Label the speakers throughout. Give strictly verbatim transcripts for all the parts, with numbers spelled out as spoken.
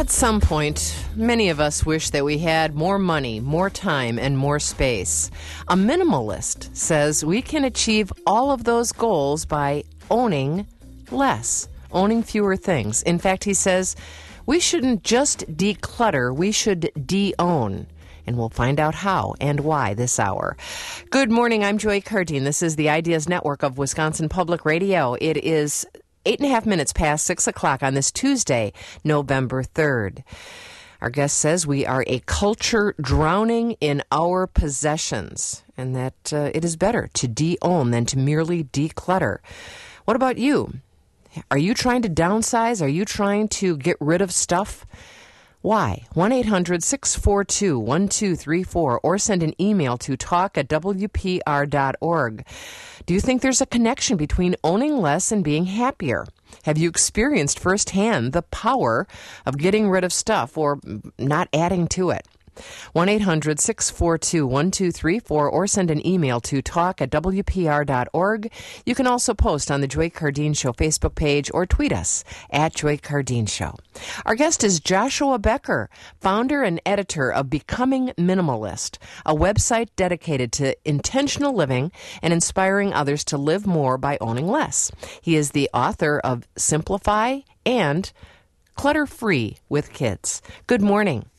Speaker 1: At some point, many of us wish that we had more money, more time, and more space. A minimalist says we can achieve all of those goals by owning less, owning fewer things. In fact, he says we shouldn't just declutter, we should de-own. And we'll find out how and why this hour. Good morning, I'm Joy Cardine. This is the Ideas Network of Wisconsin Public Radio. It is eight and a half minutes past six o'clock on this Tuesday, November third. Our guest says we are a culture drowning in our possessions and that uh, it is better to de-own than to merely declutter. What about you? Are you trying to downsize? Are you trying to get rid of stuff? Why? one eight hundred six four two one two three four or send an email to talk at w p r dot org. Do you think there's a connection between owning less and being happier? Have you experienced firsthand the power of getting rid of stuff or not adding to it? one eight hundred six four two one two three four or send an email to talk at w p r dot org. You can also post on the Joy Cardine Show Facebook page or tweet us at Joy Cardine Show. Our guest is Joshua Becker, founder and editor of Becoming Minimalist, a website dedicated to intentional living and inspiring others to live more by owning less. He is the author of Simplify and Clutter-Free with Kids. Good morning.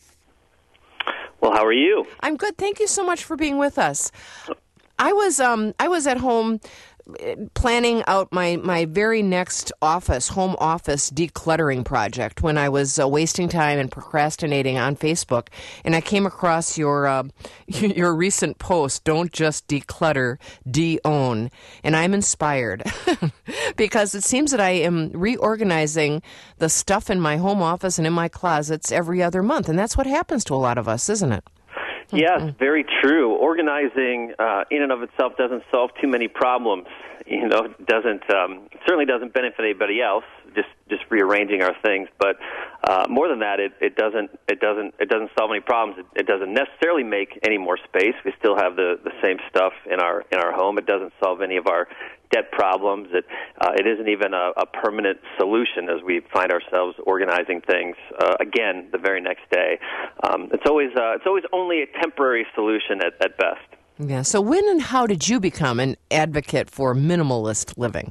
Speaker 2: Well, how are you?
Speaker 1: I'm good. Thank you so much for being with us. I was um I was at home planning out my, my very next office, home office decluttering project when I was uh, wasting time and procrastinating on Facebook, and I came across your uh, your recent post, Don't Just Declutter, De-Own, and I'm inspired because it seems that I am reorganizing the stuff in my home office and in my closets every other month, and that's what happens to a lot of us, isn't it?
Speaker 2: Yes, very true. Organizing uh, in and of itself doesn't solve too many problems. You know, it doesn't um, certainly doesn't benefit anybody else. Just just rearranging our things, but uh, more than that, it, it doesn't it doesn't it doesn't solve any problems. It, it doesn't necessarily make any more space. We still have the, the same stuff in our in our home. It doesn't solve any of our debt problems. It uh, it isn't even a, a permanent solution as we find ourselves organizing things uh, again the very next day. Um, it's always uh, it's always only a temporary solution at, at best.
Speaker 1: Yeah. So when and how did you become an advocate for minimalist living?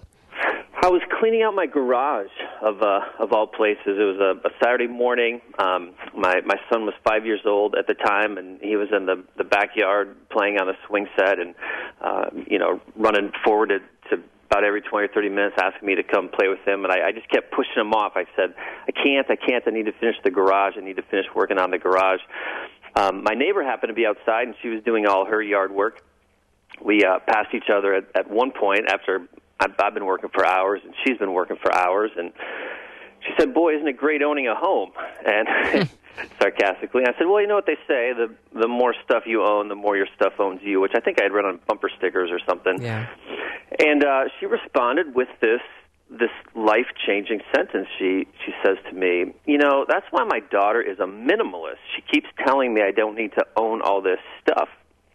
Speaker 2: I was cleaning out my garage of uh, of all places. It was a, a Saturday morning. Um, my my son was five years old at the time, and he was in the the backyard playing on a swing set, and uh, you know, running forward to, to about every twenty or thirty minutes, asking me to come play with him. And I, I just kept pushing him off. I said, I can't, I can't. I need to finish the garage. I need to finish working on the garage. Um, my neighbor happened to be outside, and she was doing all her yard work. We uh, passed each other at, at one point after I've, I've been working for hours, and she's been working for hours. And she said, boy, isn't it great owning a home? And sarcastically, I said, well, you know what they say, the the more stuff you own, the more your stuff owns you, which I think I had read on bumper stickers or something.
Speaker 1: Yeah.
Speaker 2: And uh, she responded with this this life-changing sentence. She she says to me, you know, that's why my daughter is a minimalist. She keeps telling me I don't need to own all this stuff.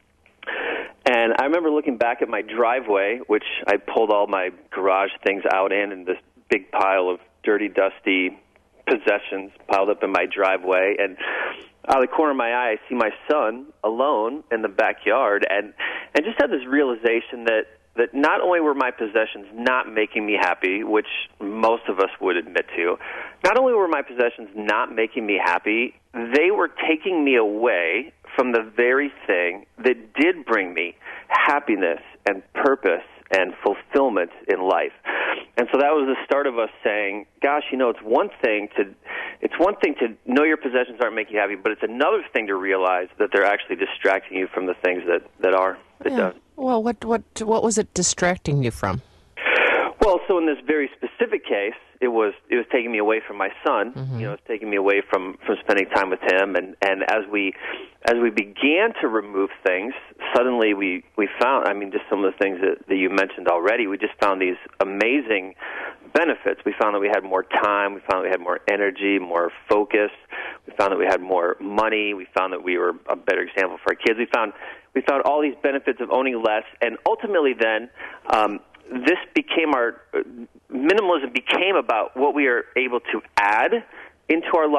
Speaker 2: And I remember looking back at my driveway, which I pulled all my garage things out in, and this big pile of dirty, dusty possessions piled up in my driveway. And out of the corner of my eye, I see my son alone in the backyard, and, and just had this realization that that not only were my possessions not making me happy, which most of us would admit to, not only were my possessions not making me happy, they were taking me away from the very thing that did bring me happiness and purpose and fulfillment in life. And so that was the start of us saying, gosh, you know, it's one thing to it's one thing to know your possessions aren't making you happy, but it's another thing to realize that they're actually distracting you from the things that, that are. That
Speaker 1: yeah.
Speaker 2: does.
Speaker 1: Well, what what what was it distracting you from?
Speaker 2: Well, so in this very specific case, it was it was taking me away from my son. Mm-hmm. You know, it was taking me away from, from spending time with him. And, and as we as we began to remove things, suddenly we, we found, I mean, just some of the things that, that you mentioned already, we just found these amazing benefits. We found that we had more time. We found that we had more energy, more focus. We found that we had more money. We found that we were a better example for our kids. We found we found all these benefits of owning less, and ultimately then um, this became our uh, minimalism became about what we are able to add into our life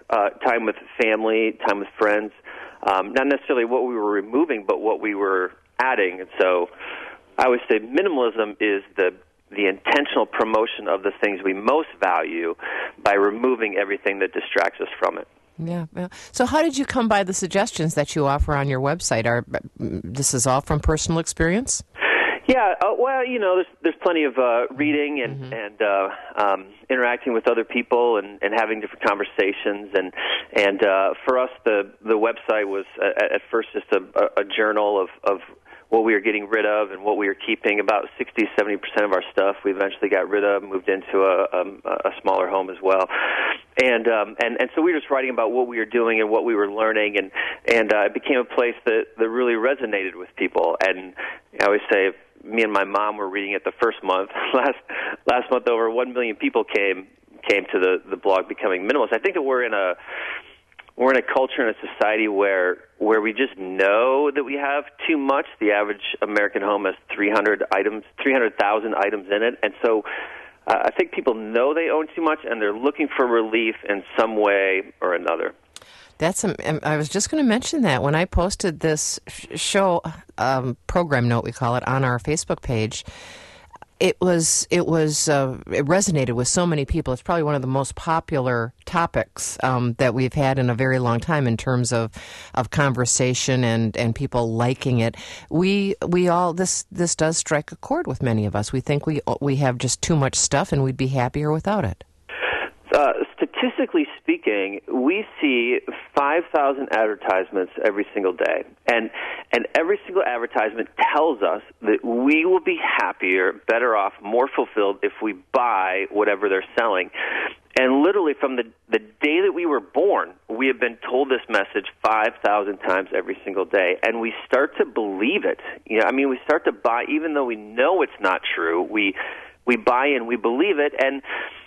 Speaker 2: uh, time with family, time with friends. Um, not necessarily what we were removing, but what we were adding. And so I would say minimalism is the the intentional promotion of the things we most value by removing everything that distracts us from it.
Speaker 1: Yeah, yeah. So how did you come by the suggestions that you offer on your website? Are this is all from personal experience?
Speaker 2: Yeah, uh, well, you know, there's there's plenty of uh, reading and
Speaker 1: Mm-hmm.
Speaker 2: and uh, um, interacting with other people and, and having different conversations, and and uh, for us, the the website was uh, at first just a, a journal of of what we were getting rid of and what we were keeping. About sixty, seventy percent of our stuff we eventually got rid of, moved into a, um, a smaller home as well. And, um, and and so we were just writing about what we were doing and what we were learning, and, and uh, it became a place that, that really resonated with people. And I always say, if me and my mom were reading it the first month, last last month over one million people came came to the, the blog Becoming Minimalist. I think that we're in a We're in a culture and a society where where we just know that we have too much. The average American home has three hundred items, three hundred thousand items in it, and so uh, I think people know they own too much, and they're looking for relief in some way or another.
Speaker 1: That's. Um, I was just going to mention that when I posted this show um, program note, we call it, on our Facebook page. It was it was uh, it resonated with so many people. It's probably one of the most popular topics um, that we've had in a very long time in terms of, of conversation and, and people liking it. We we all this this does strike a chord with many of us. We think we we have just too much stuff and we'd be happier without it.
Speaker 2: Uh, statistically speaking, we see five thousand advertisements every single day. And and every single advertisement tells us that we will be happier, better off, more fulfilled if we buy whatever they're selling. And literally from the, the day that we were born, we have been told this message five thousand times every single day. And we start to believe it. You know, I mean, we start to buy, even though we know it's not true, we we buy in, we believe it. And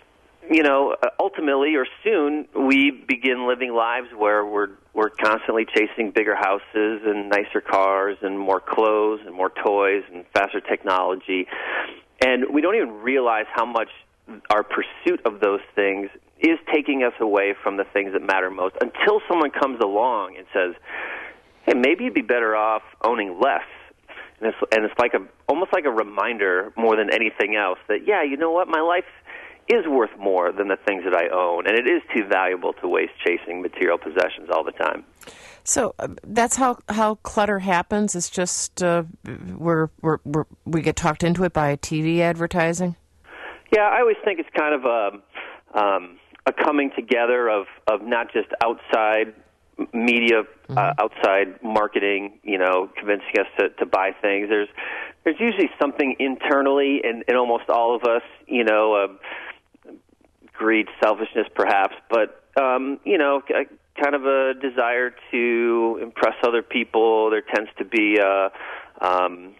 Speaker 2: you know, ultimately or soon, we begin living lives where we're we're constantly chasing bigger houses and nicer cars and more clothes and more toys and faster technology. And we don't even realize how much our pursuit of those things is taking us away from the things that matter most until someone comes along and says, hey, maybe you'd be better off owning less. And it's, and it's like a almost like a reminder more than anything else that, yeah, you know what, my life is worth more than the things that I own, and it is too valuable to waste chasing material possessions all the time.
Speaker 1: So uh, that's how, how clutter happens. It's just uh, we're, we're, we're, we get talked into it by T V advertising?
Speaker 2: Yeah, I always think it's kind of a, um, a coming together of, of not just outside media, mm-hmm. uh, outside marketing, you know, convincing us to, to buy things. There's there's usually something internally in, in almost all of us, you know, uh, greed, selfishness perhaps, but, um, you know, kind of a desire to impress other people. There tends to be uh, um,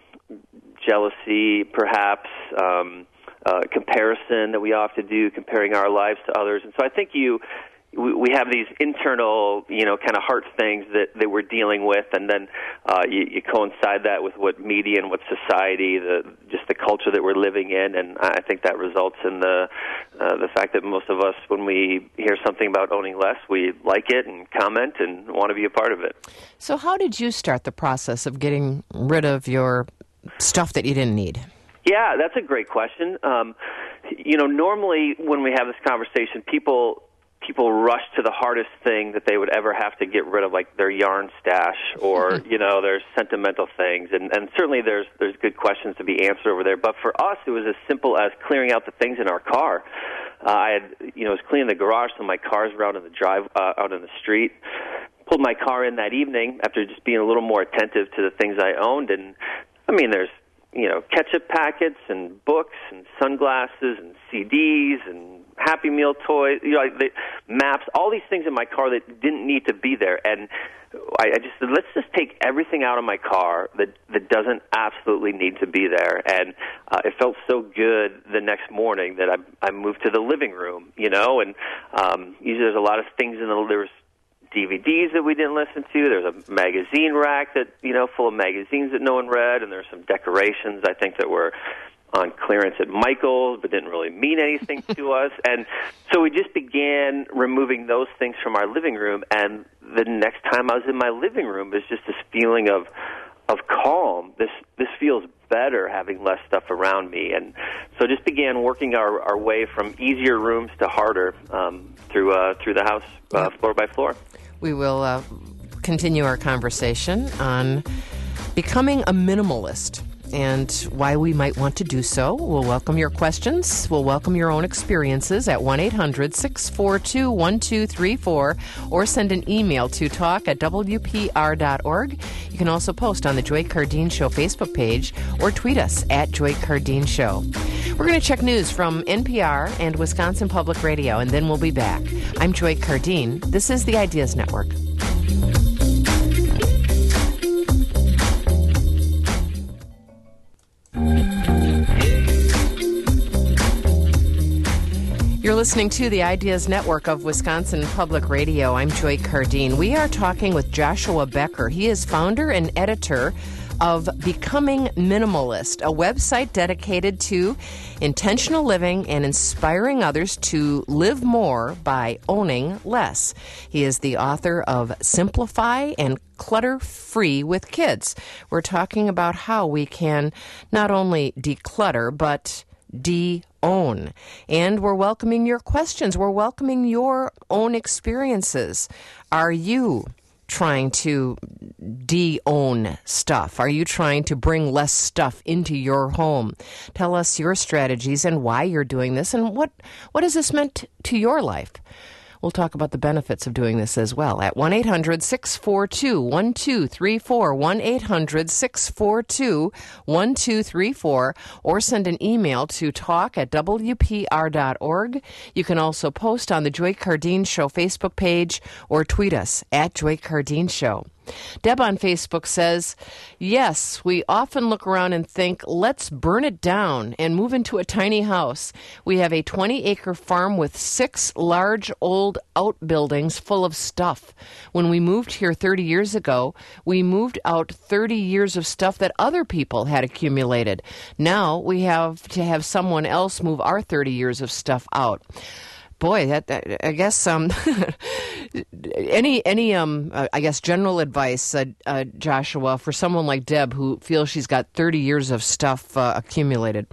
Speaker 2: jealousy perhaps, um, uh, comparison that we often do, comparing our lives to others. And so I think you... we have these internal, you know, kind of heart things that, that we're dealing with, and then uh, you, you coincide that with what media and what society, the just the culture that we're living in, and I think that results in the uh, the fact that most of us, when we hear something about owning less, we like it and comment and want to be a part of it.
Speaker 1: So how did you start the process of getting rid of your stuff that you didn't need?
Speaker 2: Yeah, that's a great question. Um, you know, normally when we have this conversation, people... people rush to the hardest thing that they would ever have to get rid of, like their yarn stash or, you know, their sentimental things. And, and certainly there's there's good questions to be answered over there. But for us, it was as simple as clearing out the things in our car. Uh, I had, you know, was cleaning the garage, so my cars were out in the drive, uh, out in the street. Pulled my car in that evening after just being a little more attentive to the things I owned. And, I mean, there's, you know, ketchup packets and books and sunglasses and C Ds and Happy Meal toys, you know, like the maps, all these things in my car that didn't need to be there. And I, I just said, let's just take everything out of my car that, that doesn't absolutely need to be there. And uh, it felt so good the next morning that I, I moved to the living room, you know, and um, usually there's a lot of things in the, there was D V Ds that we didn't listen to. There's a magazine rack that, you know, full of magazines that no one read, and there's some decorations, I think, that were on clearance at Michael's, but didn't really mean anything to us. And so we just began removing those things from our living room, and the next time I was in my living room, there's just this feeling of of calm. This this feels better having less stuff around me. And so just began working our, our way from easier rooms to harder um, through uh, through the house, uh, floor by floor.
Speaker 1: We will uh, continue our conversation on becoming a minimalist and why we might want to do so. We'll welcome your questions. We'll welcome your own experiences at one eight hundred six four two one two three four or send an email to talk at w p r dot org. You can also post on the Joy Cardeen Show Facebook page or tweet us at Joy Cardeen Show. We're going to check news from N P R and Wisconsin Public Radio, and then we'll be back. I'm Joy Cardeen. This is the Ideas Network. You're listening to the Ideas Network of Wisconsin Public Radio. I'm Joy Cardeen. We are talking with Joshua Becker. He is founder and editor of Becoming Minimalist, a website dedicated to intentional living and inspiring others to live more by owning less. He is the author of Simplify and Clutter Free with Kids. We're talking about how we can not only declutter, but de-own. And we're welcoming your questions. We're welcoming your own experiences. Are you trying to de-own stuff? Are you trying to bring less stuff into your home? Tell us your strategies and why you're doing this, and what, what has this meant to your life? We'll talk about the benefits of doing this as well at one eight hundred six four two one two three four, one eight hundred six four two one two three four, or send an email to talk at w p r dot org. You can also post on the Joy Cardeen Show Facebook page or tweet us at Joy Cardeen Show. Deb on Facebook says, yes, we often look around and think, let's burn it down and move into a tiny house. We have a twenty-acre farm with six large old outbuildings full of stuff. When we moved here thirty years ago, we moved out thirty years of stuff that other people had accumulated. Now we have to have someone else move our thirty years of stuff out. Boy, that, that I guess um, any any um uh, I guess general advice, uh, uh, Joshua, for someone like Deb who feels she's got thirty years of stuff uh, accumulated.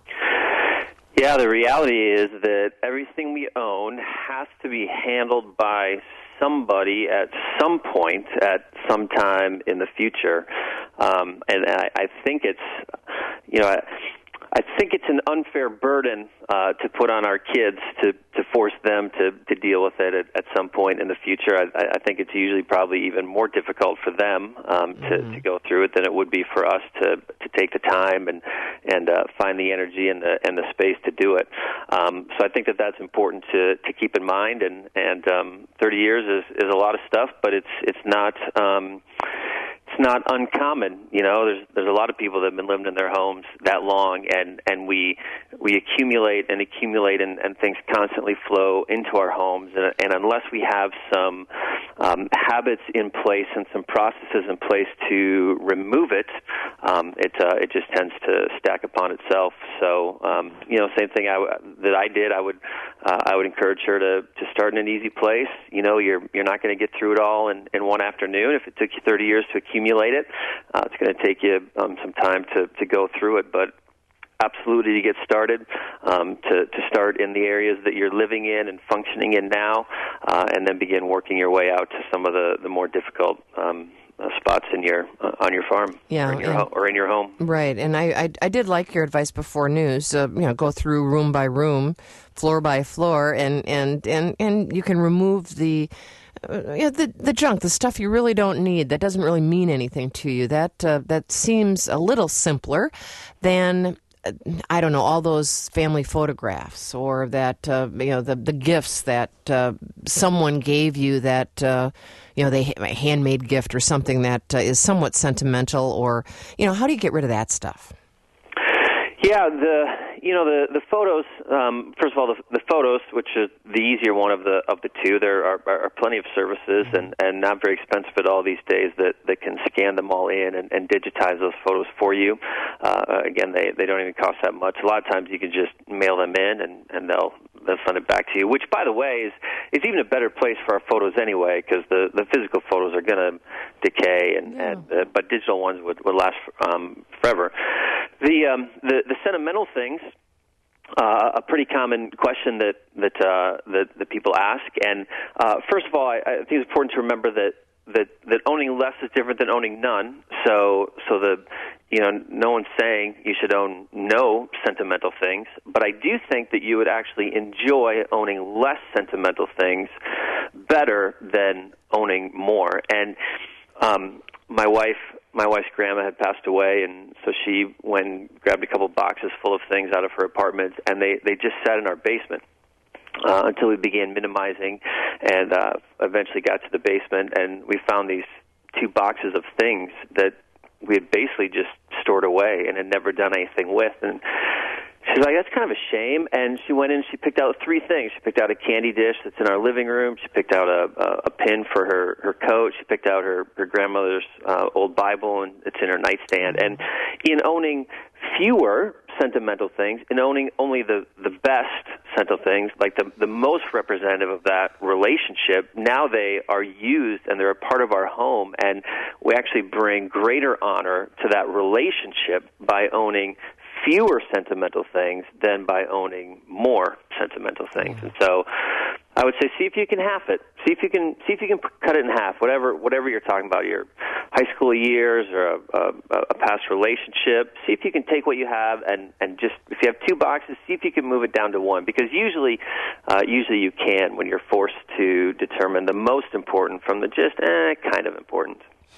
Speaker 2: Yeah, the reality is that everything we own has to be handled by somebody at some point at some time in the future, um, and I, I think it's you know. I, I think it's an unfair burden uh, to put on our kids to, to force them to, to deal with it at, at some point in the future. I, I think it's usually probably even more difficult for them um, to, mm-hmm. to go through it than it would be for us to, to take the time and and uh, find the energy and the and the space to do it. Um, so I think that that's important to, to keep in mind. And and um, thirty years is, is a lot of stuff, but it's it's not. Um, It's not uncommon, you know. There's there's a lot of people that have been living in their homes that long, and, and we we accumulate and accumulate, and, and things constantly flow into our homes. And, and unless we have some um, habits in place and some processes in place to remove it, um, it uh, it just tends to stack upon itself. So um, you know, same thing I, that I did. I would uh, I would encourage her to, to start in an easy place. You know, you're you're not going to get through it all in, in one afternoon. If it took you thirty years to accumulate it, uh, it's going to take you um, some time to, to go through it, but absolutely to get started, um, to, to start in the areas that you're living in and functioning in now, uh, and then begin working your way out to some of the, the more difficult um, uh, spots in your uh, on your farm
Speaker 1: yeah,
Speaker 2: or, in your
Speaker 1: and,
Speaker 2: ho- or in your home.
Speaker 1: Right, and I, I, I did like your advice before news, uh, you know, go through room by room, floor by floor, and, and, and, and you can remove the Uh, yeah, the the junk, the stuff you really don't need, that doesn't really mean anything to you. That uh, that seems a little simpler than, uh, I don't know, all those family photographs or that uh, you know the the gifts that uh, someone gave you that uh, you know they a handmade gift or something that uh, is somewhat sentimental, or you know how do you get rid of that stuff?
Speaker 2: Yeah, the you know the the photos. Um, first of all, the, the photos, which is the easier one of the of the two. There are, are, are plenty of services and, and not very expensive at all these days that, that can scan them all in and, and digitize those photos for you. Uh, again, they they don't even cost that much. A lot of times you can just mail them in and, and they'll they'll send it back to you. Which, by the way, is is even a better place for our photos anyway, because the, the physical photos are going to decay, and, yeah. and uh, but digital ones would, would last um, forever. The um, the the sentimental things, uh, a pretty common question that that uh, that, that people ask. And uh, first of all, I, I think it's important to remember that, that, that owning less is different than owning none. So so the you know no one's saying you should own no sentimental things, but I do think that you would actually enjoy owning less sentimental things better than owning more. And um, my wife. My wife's grandma had passed away, and so she went and grabbed a couple boxes full of things out of her apartment, and they, they just sat in our basement uh, until we began minimizing, and uh, eventually got to the basement, and we found these two boxes of things that we had basically just stored away and had never done anything with. And she's like, that's kind of a shame. And she went in and she picked out three things. She picked out a candy dish that's in our living room. She picked out a, a, a pin for her, her coat. She picked out her, her grandmother's uh, old Bible, and it's in her nightstand. And in owning fewer sentimental things, in owning only the, the best sentimental things, like the, the most representative of that relationship, now they are used and they're a part of our home. And we actually bring greater honor to that relationship by owning fewer sentimental things than by owning more sentimental things. And so I would say see if you can half it. See if you can see if you can cut it in half. Whatever whatever you're talking about, your high school years or a, a, a past relationship. See if you can take what you have and, and just if you have two boxes, see if you can move it down to one. Because usually uh, usually you can when you're forced to determine the most important from the just eh, kind of important.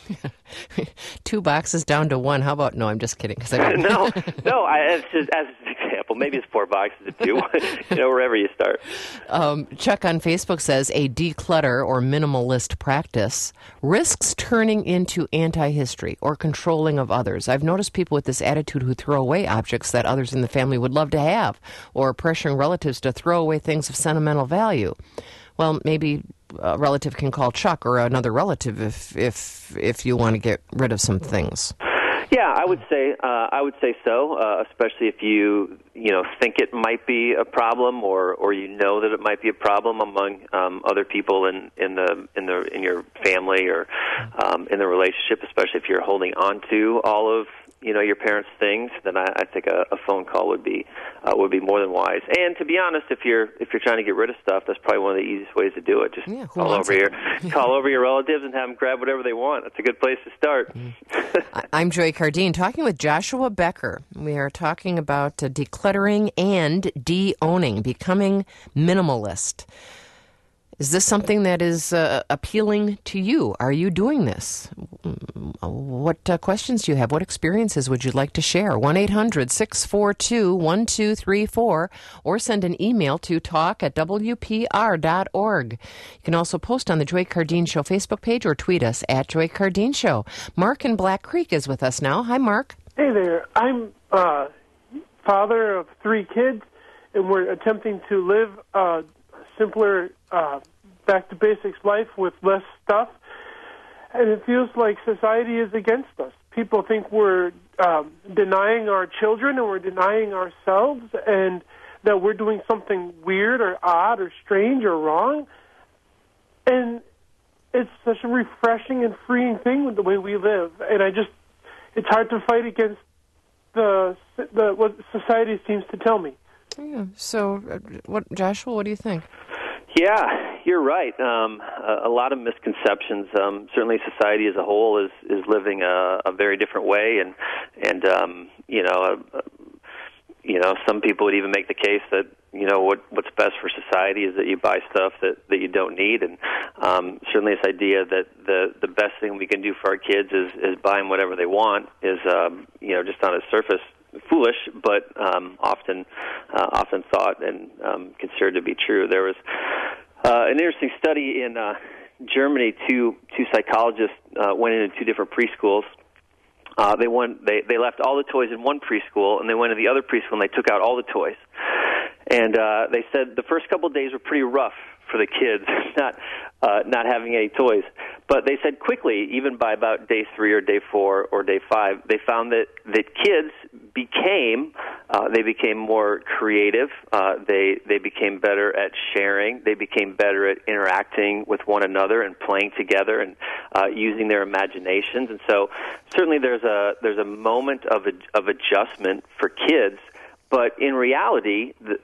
Speaker 1: Two boxes down to one. How about no? I'm just kidding. Cause I
Speaker 2: no, no. I, as, as an example, maybe it's four boxes of two. You know, wherever you start.
Speaker 1: Um, Chuck on Facebook says a declutter or minimalist practice risks turning into anti-history or controlling of others. I've noticed people with this attitude who throw away objects that others in the family would love to have, or pressuring relatives to throw away things of sentimental value. Well, maybe a relative can call Chuck or another relative if if if you want to get rid of some things.
Speaker 2: Yeah, I would say uh, I would say so, uh, especially if you you know think it might be a problem, or, or you know that it might be a problem among um, other people in, in the in the in your family or um, in the relationship. Especially if you're holding on to all of you know your parents' things, then I, I think a, a phone call would be uh, would be more than wise. And to be honest, if you're if you're trying to get rid of stuff, that's probably one of the easiest ways to do it. Just
Speaker 1: yeah,
Speaker 2: call over your call over your relatives and have them grab whatever they want. That's a good place to start.
Speaker 1: I'm Joy Cardine, talking with Joshua Becker. We are talking about uh, decluttering and de-owning, becoming minimalist. Is this something that is uh, appealing to you? Are you doing this? What uh, questions do you have? What experiences would you like to share? one eight hundred six four two one two three four or send an email to talk at w p r dot org. You can also post on the Joy Cardine Show Facebook page or tweet us at Joy Cardine Show. Mark in Black Creek is with us now. Hi, Mark.
Speaker 3: Hey there. I'm uh, father of three kids, and we're attempting to live a simpler, uh, back-to-basics life with less stuff. And it feels like society is against us. People think we're um, denying our children and we're denying ourselves, and that we're doing something weird or odd or strange or wrong. And it's such a refreshing and freeing thing with the way we live. And I just, it's hard to fight against the the what society seems to tell me.
Speaker 1: Yeah. So, uh, what, Joshua? What do you think?
Speaker 2: Yeah, you're right. Um, a, a lot of misconceptions. Um, certainly, society as a whole is is living a, a very different way, and and um, you know, uh, you know, some people would even make the case that you know what what's best for society is that you buy stuff that, that you don't need, and um, certainly this idea that the the best thing we can do for our kids is is buy them whatever they want is um, you know just on its surface foolish, but um, often uh, often thought and um, considered to be true. There was uh, an interesting study in uh, Germany. Two two psychologists uh, went into two different preschools Uh, they went. They they left all the toys in one preschool, and they went to the other preschool and they took out all the toys. And uh, they said the first couple of days were pretty rough for the kids, not uh, not having any toys. But they said quickly, even by about day three or day four or day five, they found that that kids became uh, they became more creative. Uh, they they became better at sharing. They became better at interacting with one another and playing together and uh, using their imaginations. And so certainly there's a there's a moment of a, of adjustment for kids. But in reality, the,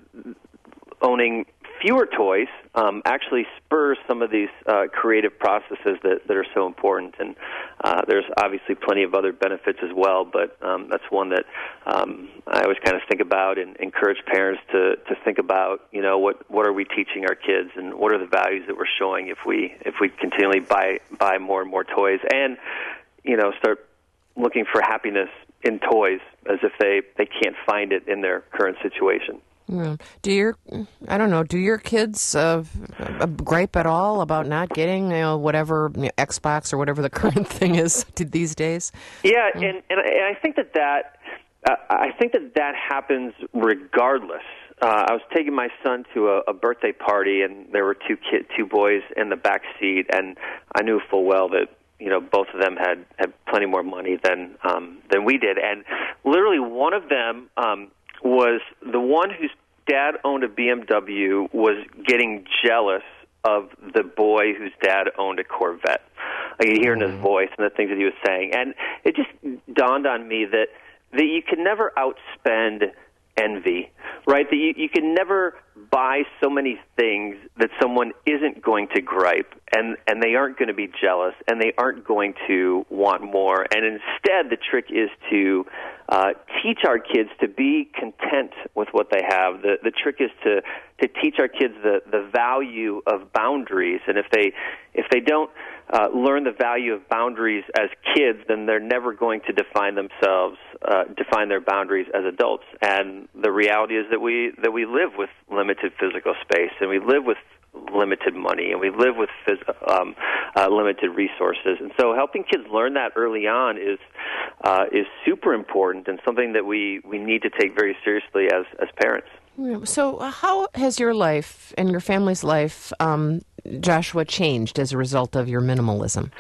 Speaker 2: owning fewer toys um, actually spurs some of these uh, creative processes that, that are so important. And uh, there's obviously plenty of other benefits as well, but um, that's one that um, I always kind of think about and encourage parents to, to think about, you know, what, what are we teaching our kids and what are the values that we're showing if we if we continually buy buy more and more toys and, you know, start looking for happiness in toys as if they, they can't find it in their current situation.
Speaker 1: Yeah. Do your, I don't know, do your kids uh, gripe at all about not getting, you know, whatever, you know, Xbox or whatever the current thing is these days?
Speaker 2: Yeah, and, and, and I think that that, uh, I think that that happens regardless. Uh, I was taking my son to a, a birthday party, and there were two kid, two boys in the back seat, and I knew full well that, you know, both of them had, had plenty more money than um, than we did. And literally one of them um, was the one whose dad owned a B M W was getting jealous of the boy whose dad owned a Corvette. I could hear in his voice and the things that he was saying. And it just dawned on me that, that you can never outspend envy, right? That you, you can never buy so many things that someone isn't going to gripe and, and they aren't going to be jealous and they aren't going to want more. And instead, the trick is to uh, teach our kids to be content with what they have. The, the trick is to, to teach our kids the, the value of boundaries. And if they, if they don't uh, learn the value of boundaries as kids, then they're never going to define themselves, uh, define their boundaries as adults. And the reality is that we that we live with limited physical space, and we live with limited money, and we live with phys- um, uh, limited resources. And so, helping kids learn that early on is uh, is super important, and something that we, we need to take very seriously as as parents.
Speaker 1: So, how has your life and your family's life, um, Joshua, changed as a result of your minimalism?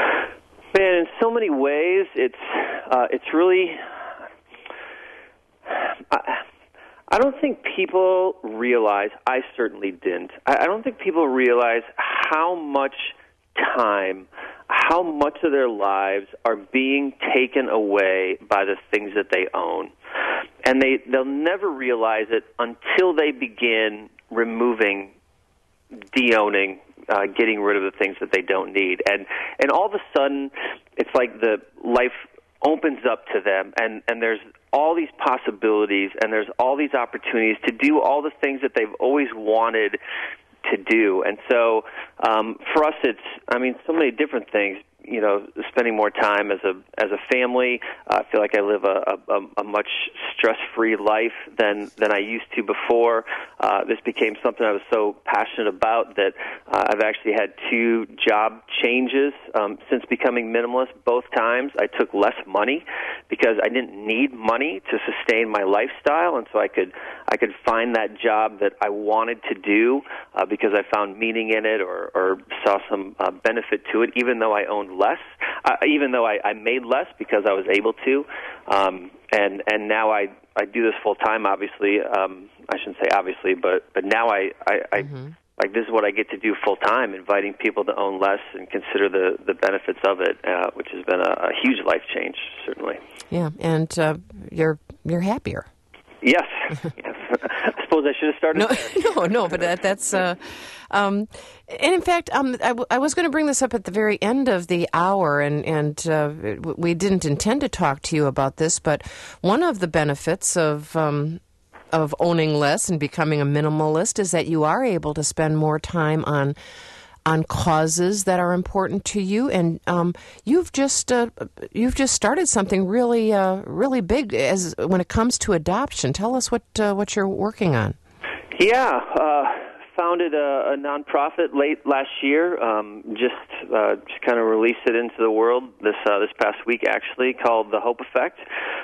Speaker 2: Man, in so many ways, it's uh, it's really. I, I don't think people realize. I certainly didn't. I, I don't think people realize how much time, how much of their lives are being taken away by the things that they own. And they, they'll never realize it until they begin removing, de-owning, uh, getting rid of the things that they don't need. And and all of a sudden, it's like the life opens up to them, and, and there's all these possibilities, and there's all these opportunities to do all the things that they've always wanted to do. And so um, for us, it's, I mean, so many different things. You know, spending more time as a as a family. Uh, I feel like I live a, a, a much stress-free life than than I used to before. Uh, this became something I was so passionate about that uh, I've actually had two job changes um, since becoming minimalist. Both times I took less money because I didn't need money to sustain my lifestyle, and so I could I could find that job that I wanted to do uh, because I found meaning in it or, or saw some uh, benefit to it, even though I owned less, uh, even though I, I made less because I was able to, um, and and now I, I do this full time. Obviously, um, I shouldn't say obviously, but but now I I, I mm-hmm. like this is what I get to do full time, inviting people to own less and consider the, the benefits of it, uh, which has been a, a huge life change, certainly.
Speaker 1: Yeah, and uh, you're you're happier.
Speaker 2: Yes, yes. I suppose I should have started.
Speaker 1: No, no, no. But that, that's, uh, um, and in fact, um, I, w- I was going to bring this up at the very end of the hour, and and uh, we didn't intend to talk to you about this, but one of the benefits of um, of owning less and becoming a minimalist is that you are able to spend more time on. on causes that are important to you, and um, you've just uh, you've just started something really uh, really big as when it comes to adoption. Tell us what uh, what you're working on.
Speaker 2: Yeah, uh, founded a, a nonprofit late last year. Um, just uh, just kind of released it into the world this uh, this past week, actually, called The Hope Effect.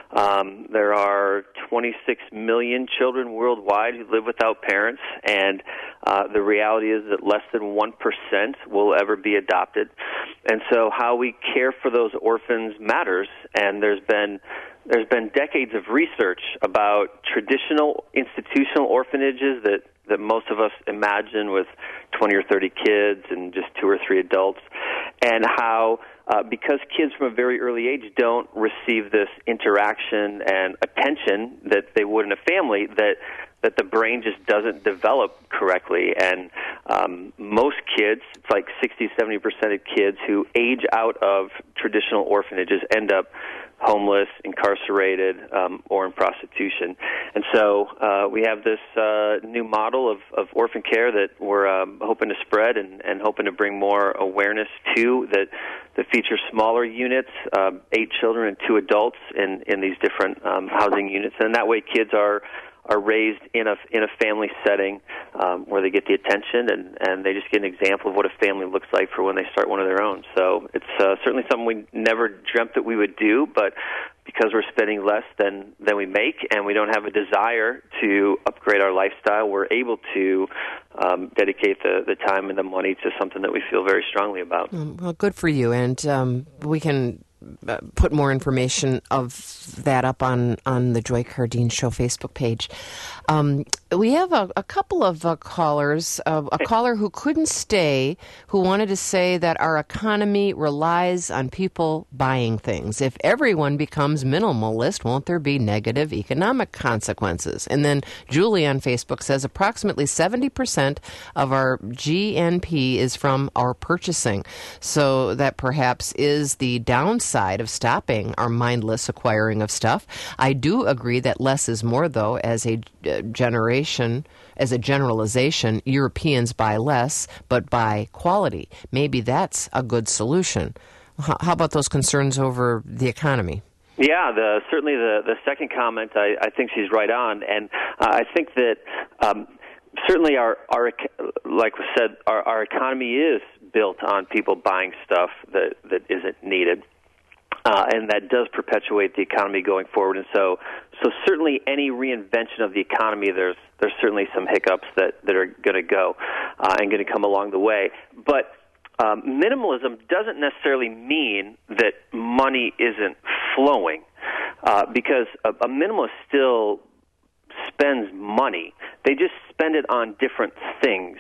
Speaker 2: Um, there are twenty-six million children worldwide who live without parents, and uh, the reality is that less than one percent will ever be adopted. And so how we care for those orphans matters, and there's been there's been decades of research about traditional institutional orphanages that, that most of us imagine with twenty or thirty kids and just two or three adults, and how uh, because kids from a very early age don't receive this interaction and attention that they would in a family, that that the brain just doesn't develop correctly. And um, most kids, it's like sixty, seventy percent of kids who age out of traditional orphanages end up homeless, incarcerated, um, or in prostitution. And so uh, we have this uh, new model of, of orphan care that we're um, hoping to spread and, and hoping to bring more awareness to, that, that features smaller units, uh, eight children and two adults in, in these different um, housing units. And that way kids are are raised in a in a family setting um, where they get the attention and, and they just get an example of what a family looks like for when they start one of their own. So it's uh, certainly something we never dreamt that we would do, but because we're spending less than, than we make and we don't have a desire to upgrade our lifestyle, we're able to um, dedicate the, the time and the money to something that we feel very strongly about.
Speaker 1: Well, good for you. And um, we can Uh, put more information of that up on, on the Joy Cardeen Show Facebook page. Um, we have a, a couple of uh, callers, uh, a caller who couldn't stay, who wanted to say that our economy relies on people buying things. If everyone becomes minimalist, won't there be negative economic consequences? And then Julie on Facebook says approximately seventy percent of our G N P is from our purchasing. So that perhaps is the downside of stopping our mindless acquiring of stuff. I do agree that less is more, though, as a uh, generation, as a generalization, Europeans buy less, but buy quality. Maybe that's a good solution. H- how about those concerns over the economy?
Speaker 2: Yeah, the, certainly the, the second comment, I, I think she's right on. And uh, I think that um, certainly our, our, like we said, our, our economy is built on people buying stuff that, that isn't needed. Uh, and that does perpetuate the economy going forward. And so, so certainly any reinvention of the economy, there's there's certainly some hiccups that, that are going to go uh, and going to come along the way. But um, minimalism doesn't necessarily mean that money isn't flowing, uh, because a, a minimalist still spends money. They just spend it on different things.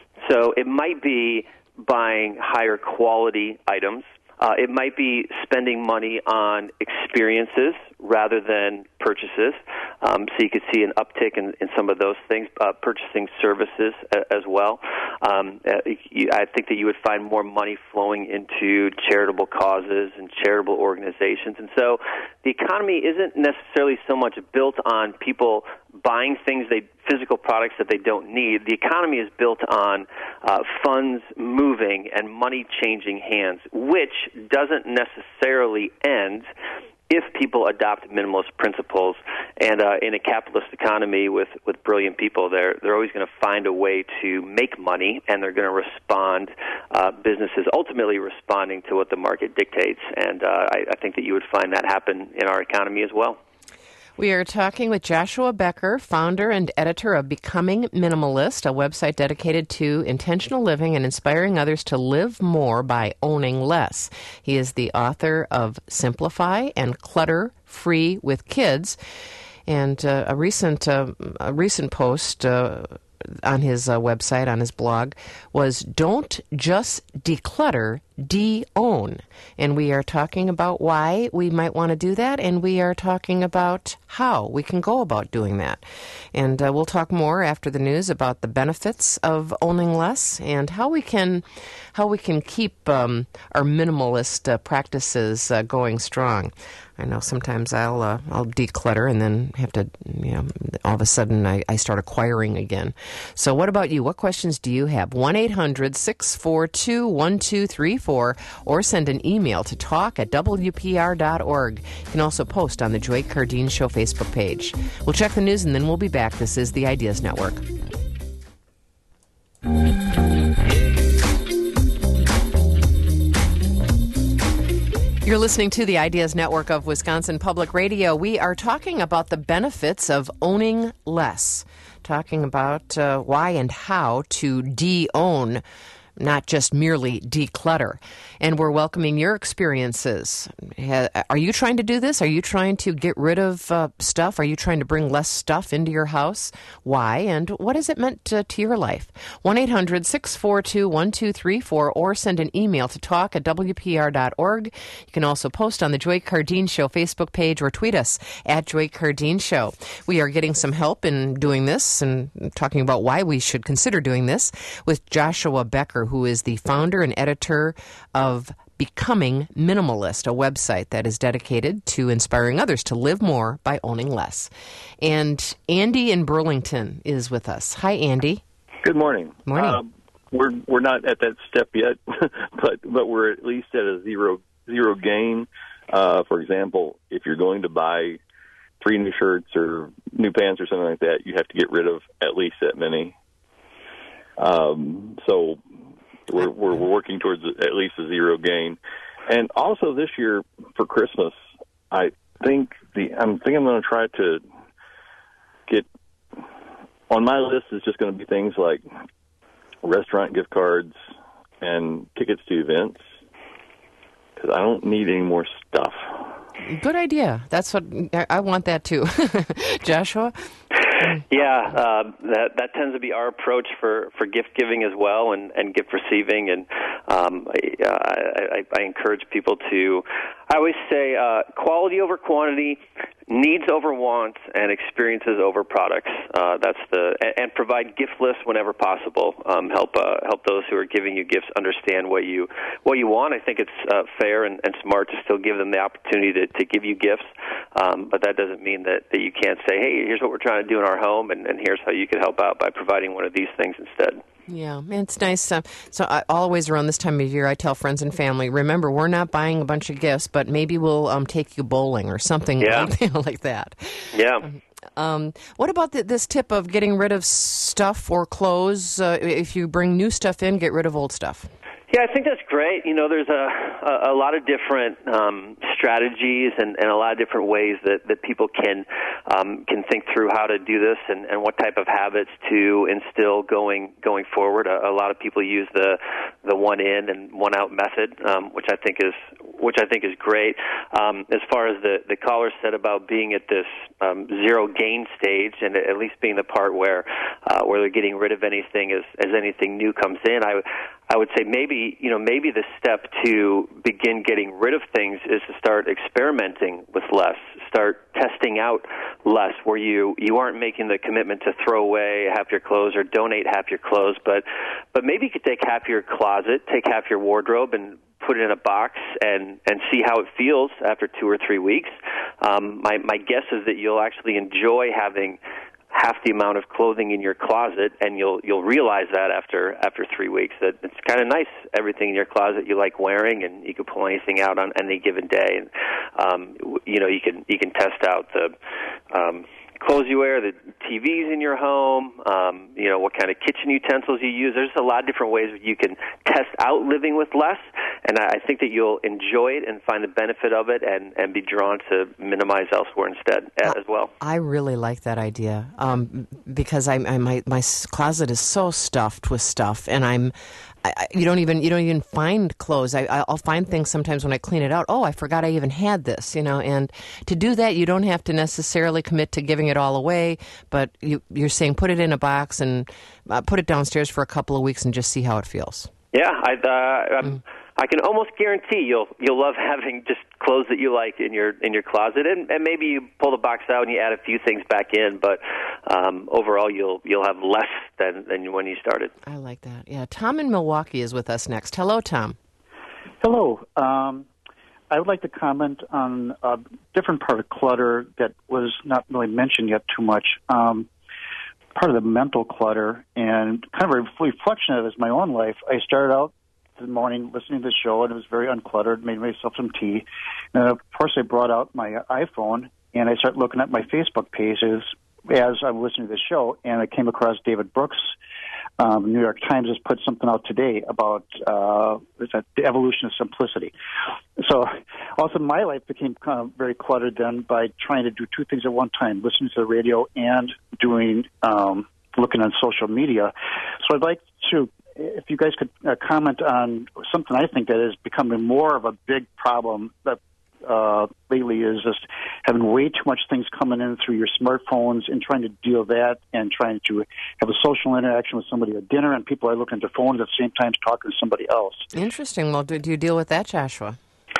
Speaker 2: So it might be buying higher quality items. Uh, it might be spending money on experiences rather than purchases. Um, so you could see an uptick in, in some of those things, uh, purchasing services a, as well. Um, uh, you, I think that you would find more money flowing into charitable causes and charitable organizations. And so the economy isn't necessarily so much built on people buying things, they physical products that they don't need. The economy is built on uh, funds moving and money changing hands, which doesn't necessarily end if people adopt minimalist principles. And uh, in a capitalist economy with, with brilliant people, they're they're always going to find a way to make money, and they're going to respond, uh, businesses ultimately responding to what the market dictates. And uh, I, I think that you would find that happen in our economy as well.
Speaker 1: We are talking with Joshua Becker, founder and editor of Becoming Minimalist, a website dedicated to intentional living and inspiring others to live more by owning less. He is the author of Simplify and Clutter Free with Kids. And uh, a recent uh, a recent post uh, on his uh, website, on his blog, was Don't Just Declutter, De-Own. And we are talking about why we might want to do that, and we are talking about how we can go about doing that. And uh, we'll talk more after the news about the benefits of owning less and how we can how we can keep um, our minimalist uh, practices uh, going strong. I know sometimes I'll uh, I'll declutter and then have to, you know, all of a sudden I, I start acquiring again. So what about you? What questions do you have? one eight hundred six four two one two three four or send an email to talk at W P R dot org. You can also post on the Joy Cardeen Show Facebook page. We'll check the news and then we'll be back. This is the Ideas Network. You're listening to the Ideas Network of Wisconsin Public Radio. We are talking about the benefits of owning less, talking about uh, why and how to de-own, not just merely declutter. And we're welcoming your experiences. Are you trying to do this? Are you trying to get rid of uh, stuff? Are you trying to bring less stuff into your house? Why? And what has it meant to, to your life? one eight hundred six four two one two three four or send an email to talk at w p r dot org. You can also post on the Joy Cardine Show Facebook page or tweet us at Joy Cardine Show. We are getting some help in doing this and talking about why we should consider doing this with Joshua Becker, who is the founder and editor of Becoming Minimalist, a website that is dedicated to inspiring others to live more by owning less. And Andy in Burlington is with us. Hi, Andy.
Speaker 4: Good morning.
Speaker 1: Morning.
Speaker 4: Um, we're we're not at that step yet, but but we're at least at a zero zero gain. Uh, for example, if you're going to buy three new shirts or new pants or something like that, you have to get rid of at least that many. Um, so. We're, we're working towards at least a zero gain, and also this year for Christmas, I think the I'm think I'm going to try to get on my list is just going to be things like restaurant gift cards and tickets to events because I don't need any more stuff.
Speaker 1: Good idea. That's what I want that too, Joshua.
Speaker 2: Yeah, uh, that that tends to be our approach for, for gift giving as well, and, and gift receiving. And um, I, I, I encourage people to. I always say uh, quality over quantity, needs over wants, and experiences over products. Uh, that's the and, and provide gift lists whenever possible. Um, help uh, help those who are giving you gifts understand what you what you want. I think it's uh, fair and, and smart to still give them the opportunity to, to give you gifts, um, but that doesn't mean that, that you can't say, hey, here's what we're trying to do in our home, and, and here's how you could help out by providing one of these things instead.
Speaker 1: Yeah, it's nice. Uh, so I, always around this time of year, I tell friends and family, remember, we're not buying a bunch of gifts, but maybe we'll um, take you bowling or something
Speaker 2: yeah.
Speaker 1: like, you know, like that.
Speaker 2: Yeah.
Speaker 1: Um, what about the, this tip of getting rid of stuff or clothes? Uh, if you bring new stuff in, get rid of old stuff.
Speaker 2: Yeah, I think that's great. You know, there's a, a, a lot of different um, strategies and, and a lot of different ways that, that people can um, can think through how to do this and, and what type of habits to instill going going forward. A, a lot of people use the the one in and one out method, um, which I think is which I think is great. Um, as far as the, the caller said about being at this um, zero gain stage, and at least being the part where uh, where they're getting rid of anything as as anything new comes in, I I would say maybe, you know, maybe the step to begin getting rid of things is to start experimenting with less, start testing out less, where you, you aren't making the commitment to throw away half your clothes or donate half your clothes, but but maybe you could take half your closet, take half your wardrobe, and put it in a box and, and see how it feels after two or three weeks. Um, my, my guess is that you'll actually enjoy having half the amount of clothing in your closet, and you'll you'll realize that after after three weeks that it's kind of nice, everything in your closet you like wearing, and you can pull anything out on any given day. And um, you know, you can you can test out the um, clothes you wear, the T Vs in your home, um, you know, what kind of kitchen utensils you use. There's a lot of different ways that you can test out living with less, and I think that you'll enjoy it and find the benefit of it, and, and be drawn to minimize elsewhere instead as well.
Speaker 1: I really like that idea um, because I, I my my closet is so stuffed with stuff, and I'm. I, you don't even you don't even find clothes. I, I'll find things sometimes when I clean it out. Oh, I forgot I even had this, you know. And to do that, you don't have to necessarily commit to giving it all away. But you, you're saying put it in a box and uh, put it downstairs for a couple of weeks and just see how it feels.
Speaker 2: Yeah, I uh, mm. I can almost guarantee you'll you'll love having just clothes that you like in your in your closet, and, and maybe you pull the box out and you add a few things back in, but um, overall you'll you'll have less than, than when you started.
Speaker 1: I like that. Yeah, Tom in Milwaukee is with us next. Hello, Tom.
Speaker 5: Hello. Um, I would like to comment on a different part of clutter that was not really mentioned yet too much. Um, part of the mental clutter, and kind of a reflection of it is my own life. I started out the morning listening to the show, and it was very uncluttered, made myself some tea. And, of course, I brought out my iPhone, and I started looking at my Facebook pages as I'm listening to the show, and I came across David Brooks' Um, the New York Times has put something out today about uh, the evolution of simplicity. So also my life became kind of very cluttered then by trying to do two things at one time, listening to the radio and doing um, looking on social media. So I'd like to, if you guys could uh, comment on something I think that is becoming more of a big problem that uh, lately is just having way too much things coming in through your smartphones and trying to deal with that and trying to have a social interaction with somebody at dinner, and people are looking at their phones at the same time talking to somebody else.
Speaker 1: Interesting. Well, do, do you deal with that, Joshua?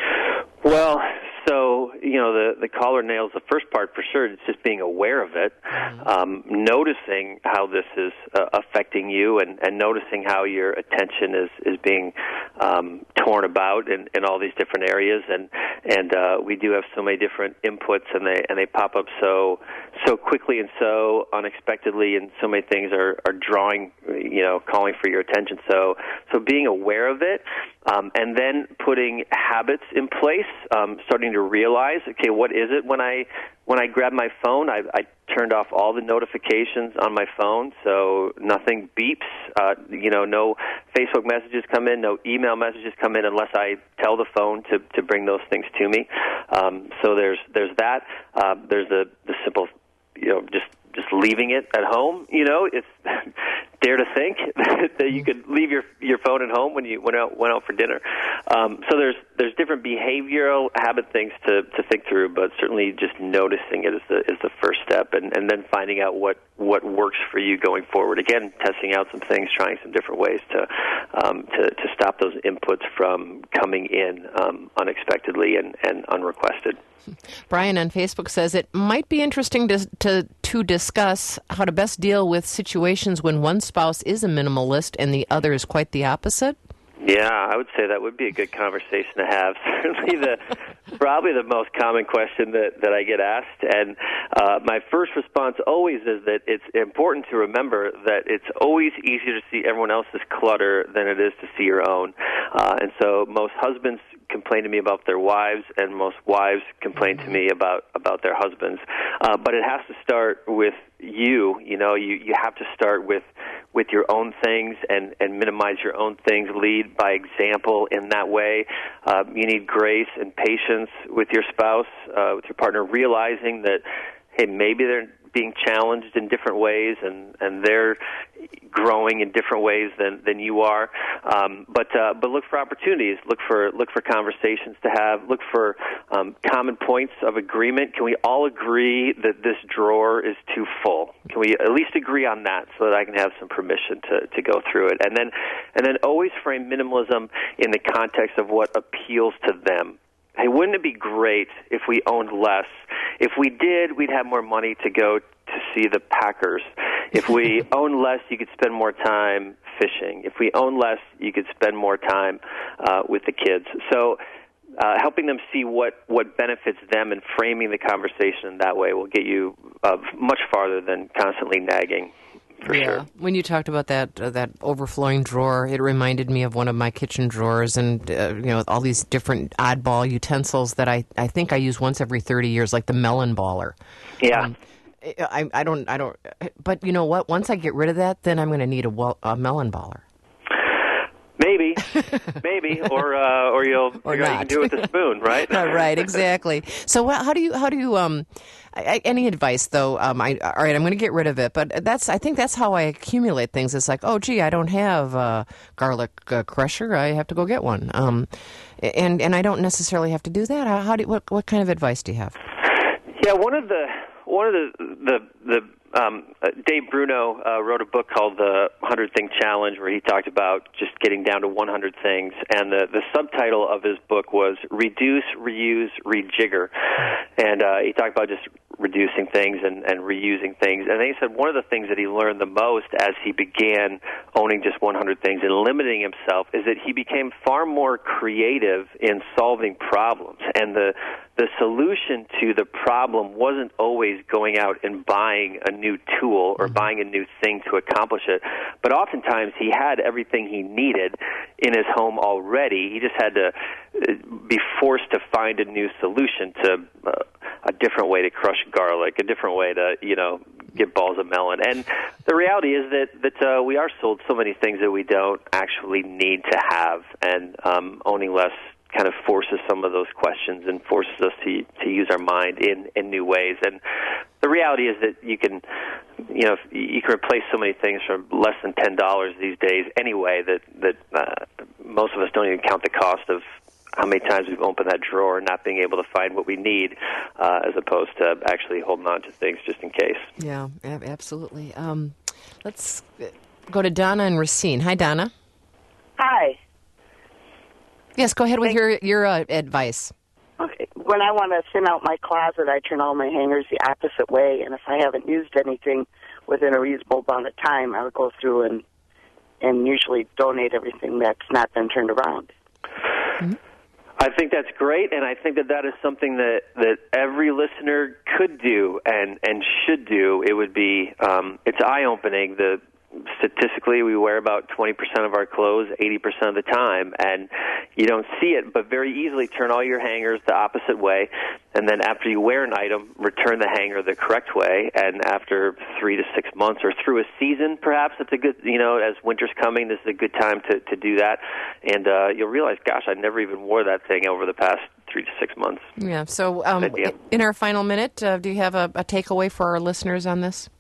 Speaker 2: Well, so, you know, the, the caller nails the first part for sure. It's just being aware of it, mm-hmm. um, noticing how this is uh, affecting you and, and noticing how your attention is, is being um, torn about in, in all these different areas. And, and uh, we do have so many different inputs, and they and they pop up so so quickly and so unexpectedly, and so many things are, are drawing, you know, calling for your attention. So, so being aware of it, um, and then putting habits in place, um, starting to realize, okay, what is it when I when I grab my phone? I, I turned off all the notifications on my phone, so nothing beeps. Uh, you know, no Facebook messages come in, no email messages come in unless I tell the phone to, to bring those things to me. Um, so there's there's that. Uh, there's the the simple, you know, just. Just leaving it at home, you know, it's dare to think that you could leave your your phone at home when you went out went out for dinner. Um, so there's there's different behavioral habit things to, to think through, but certainly just noticing it is the is the first step, and, and then finding out what, what works for you going forward. Again, testing out some things, trying some different ways to um, to, to stop those inputs from coming in um, unexpectedly and, and unrequested.
Speaker 1: Brian on Facebook says it might be interesting to, to to discuss how to best deal with situations when one spouse is a minimalist and the other is quite the opposite.
Speaker 2: Yeah, I would say that would be a good conversation to have. Certainly the probably the most common question that, that I get asked. And uh, my first response always is that it's important to remember that it's always easier to see everyone else's clutter than it is to see your own. Uh, and so most husbands complain to me about their wives, and most wives complain to me about, about their husbands. Uh, but it has to start with you. You know, you, you have to start with with your own things and, and minimize your own things. Lead by example in that way. Uh, you need grace and patience with your spouse, uh, with your partner, realizing that, hey, maybe they're being challenged in different ways, and, and they're growing in different ways than, than you are. Um, but uh, but look for opportunities. Look for look for conversations to have. Look for um, common points of agreement. Can we all agree that this drawer is too full? Can we at least agree on that so that I can have some permission to, to go through it? And then and then always frame minimalism in the context of what appeals to them. Hey, wouldn't it be great if we owned less? If we did, we'd have more money to go to see the Packers. If we owned less, you could spend more time fishing. If we owned less, you could spend more time uh, with the kids. So uh, helping them see what, what benefits them and framing the conversation that way will get you uh, much farther than constantly nagging. For
Speaker 1: yeah.
Speaker 2: sure.
Speaker 1: When you talked about that uh, that overflowing drawer, it reminded me of one of my kitchen drawers, and uh, you know, all these different oddball utensils that I, I think I use once every thirty years, like the melon baller.
Speaker 2: Yeah.
Speaker 1: Um, I I don't I don't. But you know what? Once I get rid of that, then I'm going to need a, well, a melon baller.
Speaker 2: Maybe, maybe, or uh, or you'll
Speaker 1: or
Speaker 2: figure out you can do it with a spoon, right?
Speaker 1: Right, exactly. So how do you how do you um I, any advice though? Um, I all right, I'm going to get rid of it, but that's I think that's how I accumulate things. It's like, oh, gee, I don't have a garlic uh, crusher. I have to go get one. Um, and and I don't necessarily have to do that. How, how do what what kind of advice do you have?
Speaker 2: Yeah, one of the one of the the the. Um, uh, Dave Bruno uh, wrote a book called The one hundred Thing Challenge, where he talked about just getting down to one hundred things, and the, the subtitle of his book was Reduce, Reuse, Rejigger, and uh, he talked about just reducing things and, and reusing things, and then he said one of the things that he learned the most as he began owning just one hundred things and limiting himself is that he became far more creative in solving problems, and the the solution to the problem wasn't always going out and buying a new tool or buying a new thing to accomplish it, but oftentimes he had everything he needed in his home already. He just had to be forced to find a new solution to uh, a different way to crush garlic, a different way to, you know, get balls of melon. And the reality is that that uh, we are sold so many things that we don't actually need to have, and um, owning less kind of forces some of those questions and forces us to to use our mind in, in new ways. And the reality is that you can, you know, you can replace so many things for less than ten dollars these days anyway that that uh, most of us don't even count the cost of how many times we've opened that drawer and not being able to find what we need, uh, as opposed to actually holding on to things just in case.
Speaker 1: Yeah, ab- absolutely. Um, let's go to Donna and Racine. Hi, Donna.
Speaker 6: Hi.
Speaker 1: Yes, go ahead with
Speaker 6: Thank-
Speaker 1: your, your uh, advice.
Speaker 6: Okay. When I want to thin out my closet, I turn all my hangers the opposite way, and if I haven't used anything within a reasonable amount of time, I would go through and and usually donate everything that's not been turned around.
Speaker 1: Mm-hmm.
Speaker 2: I think that's great, and I think that that is something that, that every listener could do and, and should do. It would be, um, it's eye-opening. The Statistically, we wear about twenty percent of our clothes eighty percent of the time, and you don't see it, but very easily turn all your hangers the opposite way, and then after you wear an item, return the hanger the correct way, and after three to six months or through a season, perhaps it's a good, you know, as winter's coming, this is a good time to, to do that, and uh, you'll realize, gosh, I never even wore that thing over the past three to six months.
Speaker 1: Yeah, so um, in our final minute, uh, do you have a, a takeaway for our listeners on this?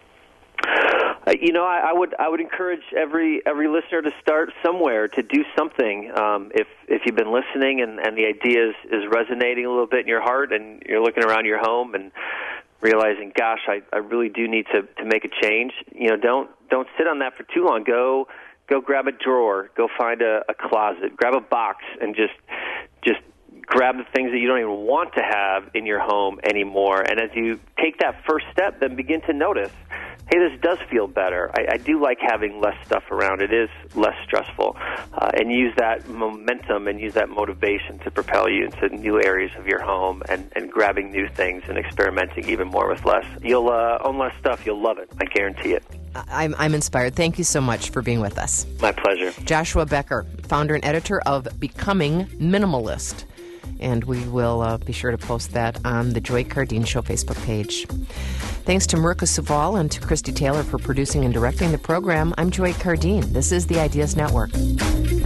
Speaker 2: Uh, you know, I, I would I would encourage every every listener to start somewhere, to do something. Um, if if you've been listening and, and the idea is, is resonating a little bit in your heart, and you're looking around your home and realizing, gosh, I, I really do need to, to make a change. You know, don't don't sit on that for too long. Go go grab a drawer, go find a, a closet, grab a box, and just just grab the things that you don't even want to have in your home anymore. And as you take that first step, then begin to notice, hey, this does feel better. I, I do like having less stuff around. It is less stressful. Uh, and use that momentum and use that motivation to propel you into new areas of your home and, and grabbing new things and experimenting even more with less. You'll uh, own less stuff. You'll love it. I guarantee it.
Speaker 1: I'm, I'm inspired. Thank you so much for being with us.
Speaker 2: My pleasure.
Speaker 1: Joshua Becker, founder and editor of Becoming Minimalist. And we will uh, be sure to post that on the Joy Cardeen Show Facebook page. Thanks to Mirka Suval and to Christy Taylor for producing and directing the program. I'm Joy Cardeen. This is the Ideas Network.